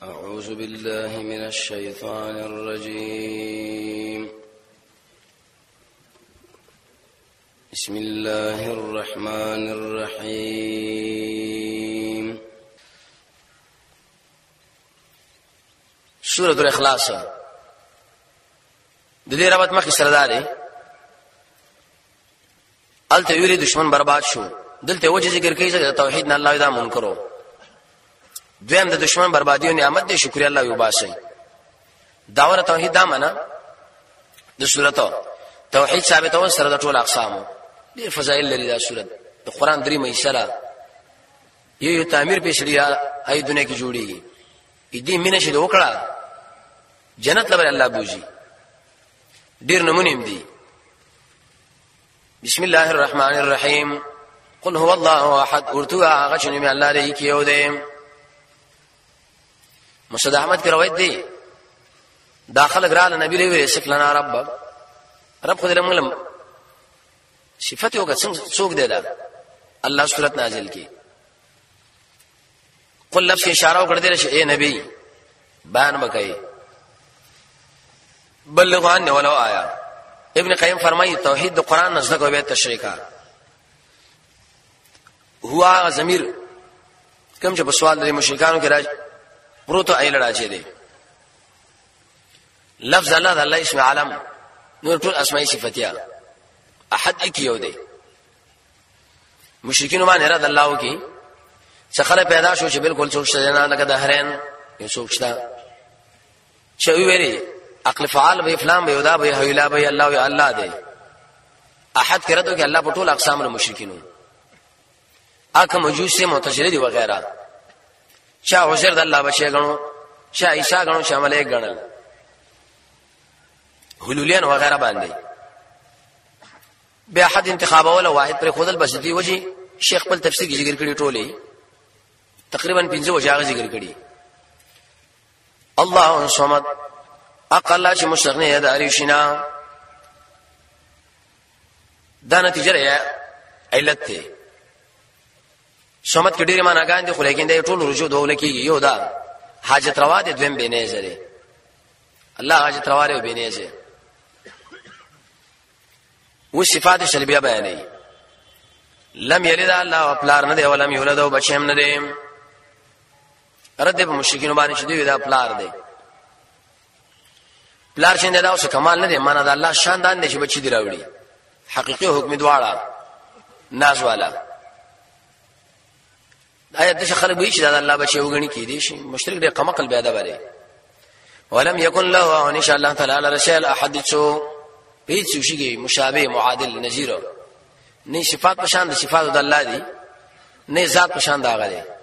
أعوذ بالله من الشيطان الرجيم بسم الله الرحمن الرحيم سورة الإخلاص د دې ربط مخکې سره ده الته ویلي دشمن برباد شو دلته وجه ذکر کوي چې توحید نه الله دا منکرو دویم د دشمن بربادي او نعمت دې شکر الله وباسي داور توحید دا معنا د سورته توحید ثابتول سره د ټول اقسام دې فضایل لري دا سورته د قران درې مېسره یو تعمیر په شریعه هي دنیا کې جوړیږي دې مینه شه وکړه جنت لبر الله بوجي ډیر نمونه دي بسم الله الرحمن الرحيم قل هو الله احد ورتوا غشن من الله دې کې یو دې مسعود احمد کی روایت دی داخل غرال نبی له سکلنا رب خو دې موږ صفات یو څوک دی دا الله سورت نازل کی قل لفظ اشاره وکړه دې اے نبی بیان وکړي بلغ عني ولو آیا ابن قیم فرمایي توحید د قران نزدک او به تشریکا هوا ضمیر کوم چې په سوال د مشرکانو کې راځي پروتو ایل راځي دي لفظ الله د الله اسم علم نور ټول اسماء صفاتیا احد کیو دی مشرکین باندې رد الله کی څخه پیدا شو چې بالکل څوک شته نه لکه د هرین یو څوک شته چې ویری عقل فعال به فلان به یودا به هیلا به الله یا الله دی احد کړه ته الله په ټول اقسام له مشرکینو اکه مجوس معتزله دي وغیرہ چا عزر د الله بچي غنو چا عیسی غنو شامل یې غنل حلولیان وغیرہ باندې به احد انتخاب ولا واحد پر خودل بس دی وجه شیخ په تفسیر کې ذکر کړی ټوله تقریبا 15 وجه ذکر کړی الله صمد اقل چې مستغنی داری شنا دا نتیجه علت ته صمد کې ډېر معناګان دي خو لیکن دا ټول رجوع دوله کې یو دا حاجت روا دي دویم بینه زره الله حاجت روا لري بینه زره و صفات سلبیه بیانې لم یلد الله پلار نه دی ولم یولد او بچیم نه دی رد په مشرکین باندې شدي دا پلار دی پلار څنګه دا اوس کمال نه دی معنا د الله شان دان دي چې بچی دی راوړي حقيقي حکم دواړه ناز والا آیت د خلک به چې دا الله بچي وګڼي کې دي شي مشرک دې قمقل بیا دا بره ولم يكن له ان شاء الله تعالی رسول احد څو هیڅ شي مشابه معادل نظیر نه صفات په شان د صفات د الله دي نه ذات په شان دا غلي